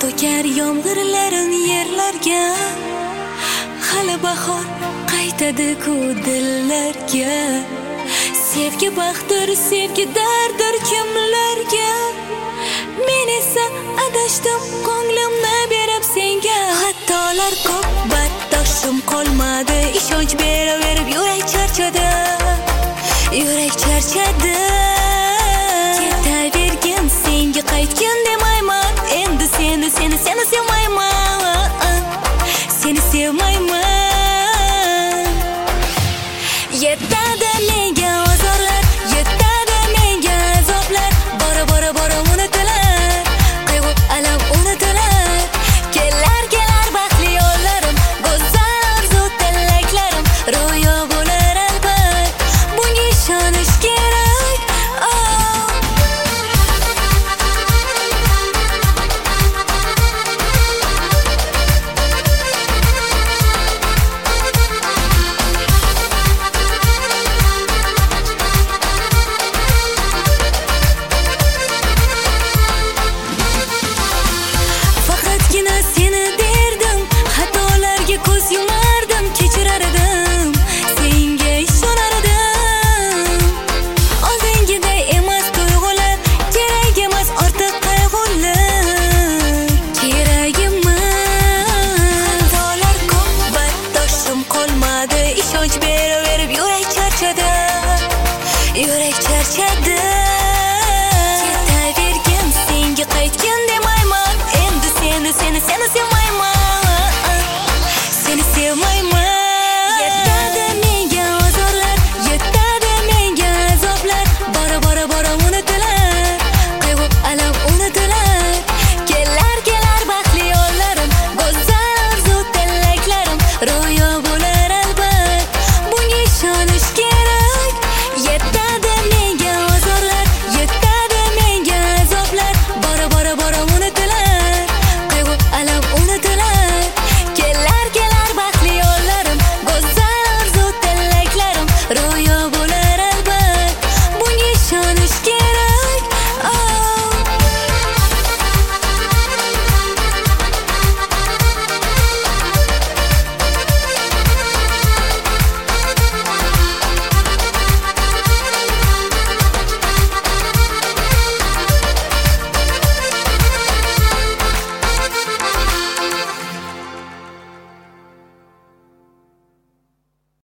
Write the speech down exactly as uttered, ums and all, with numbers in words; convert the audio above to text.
to'kar yomg'irlarin yerlarga, hali bahor qaytadi-ku dillarga. Sevgi baxtdir, sevgi dardir kimlarga. Men esa adashdim, ko'nglimni berib senga. Xatolar ko'p, bardoshim qolmadi, ishonch beraverib yurak charchadi, yurak charchadi. Ketavergin, senga qaytgin demayman, endi seni seni seni sevmayman, seni sevmayman.